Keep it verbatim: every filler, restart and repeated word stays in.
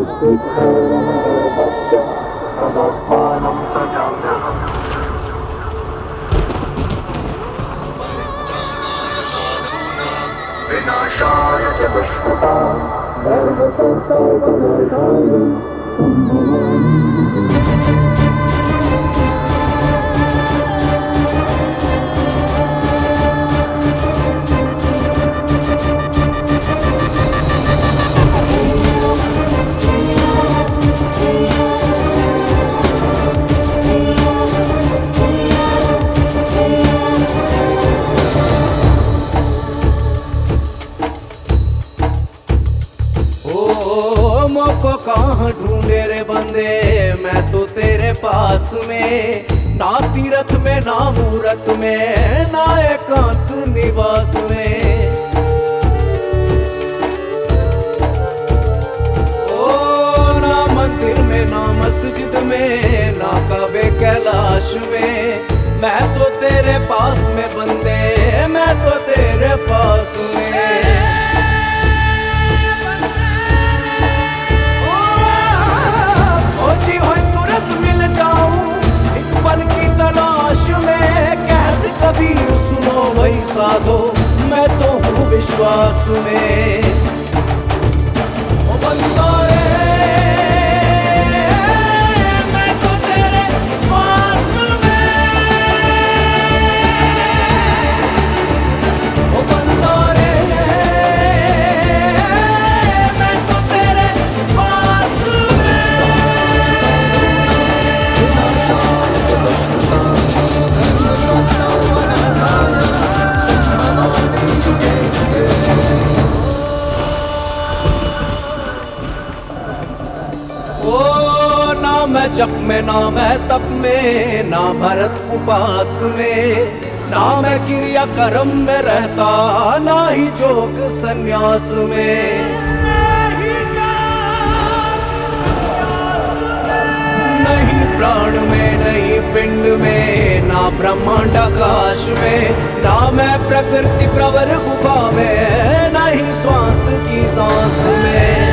विनाशाय च दुष्कृतां सर्वसंसारनाशाय को कहाँ ढूंढे रे बंदे, मैं तो तेरे पास में, ना तीरथ में ना मूरत में ना एकांत निवास में। ओ ना मंदिर में ना मस्जिद में ना काबे कैलाश में, मैं तो तेरे पास में बंदे, मैं तो तेरे पास में। कबीर सुनो भाई साधो, मैं तो हूँ विश्वास में। ओ बंदा रे मैं तो तेरे पास में, ओ बंदा रे मैं तो तेरे पास में। ओ ना मैं जप में ना मैं तप में ना भरत उपास में, ना मैं क्रिया कर्म में रहता ना ही जोग संन्यास में। नहीं प्राण में नहीं पिंड में ना ब्रह्मांड आकाश में, ना मैं प्रकृति प्रवर गुफा में ना ही श्वास की सांस में।